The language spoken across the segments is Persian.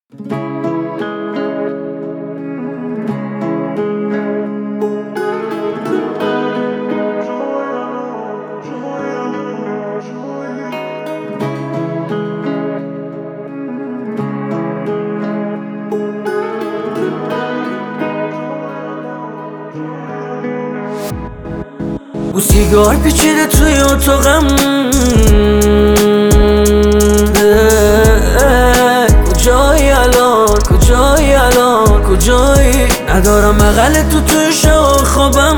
او سیگار پیچیده توی اتاقم، کجایی الان، کجایی الان، کجایی؟ ندارم بغل توی شب خوابم،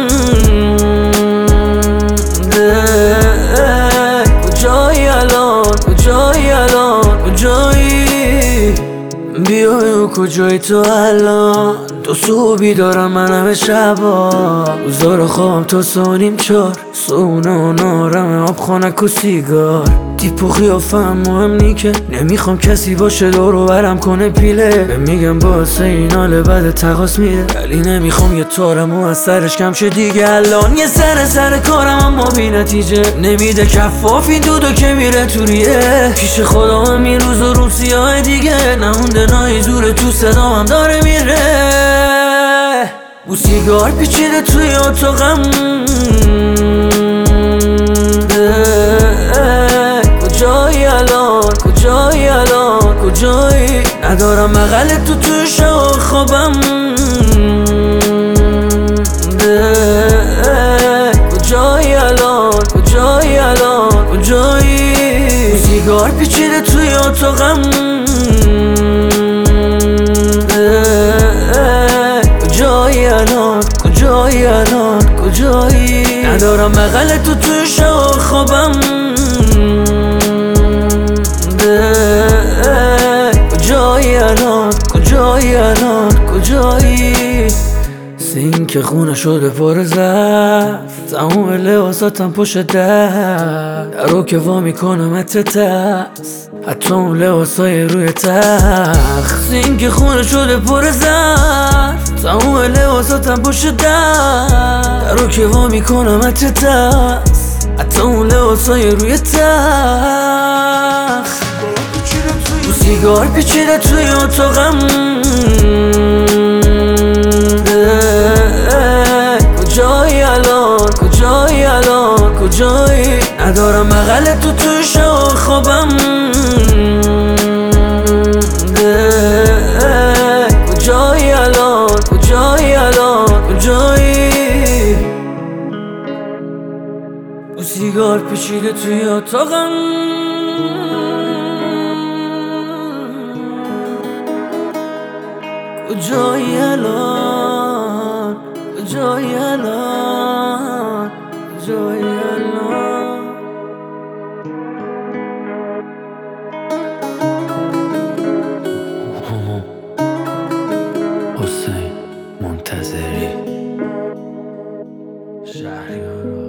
کجایی الان، کجایی الان، کجایی؟ بیای کجایی تو الان؟ تو صبحی دارم من همه شبا، روزا خوابم تا 3:30 صبحونه و نارم آب خانک و سیگار. تیپ و قیافم مهم نی که نمیخوام کسی باشه دورو برم کنه پیله. میگم واسه این حال بد تقاس میده، ولی نمیخوام یه تارم و از سرش کم شه دیگه. الان یه سر کارم اما بی نتیجه، نمیده کفاف این دودو که میره تو ریه. پیش خدا همین روز و روز سیاه دیگه، نمونده نایی زوره تو صدام هم داره میره. او سیگار پیچیده توی اتاقم، کجایی الان، کجایی الان، کجایی؟ ندارم بغل توی شب خوابم، کجایی الان، کجایی الان، کجایی؟ او سیگار پیچیده توی اتاقم، کجایی الان، کجایی الان، کجایی؟ ندارم بغل توی شب خوابم، کجایی الان، کجایی الان، کجایی؟ سینک خونه شده پر ظرف، تموم لباساتم پشت درو که وا میکنم ترس، حتی اون لباسای روی تخت. سینک خونه شده پر ظرف، تموم لباساتم پشت درو که وا میکنم ترس، حتی اون لباسای روی تخت. او سیگار پیچیده توی اتاقم، کجایی الان، کجایی الان، کجایی؟ ندارم بغل توی شب خوابم، کجایی الان، کجایی الان، کجایی؟ او سیگار پیچیده توی اتاقم، کجایی الان، کجایی الان، کجایی الان؟ حسین منتظری شهریارا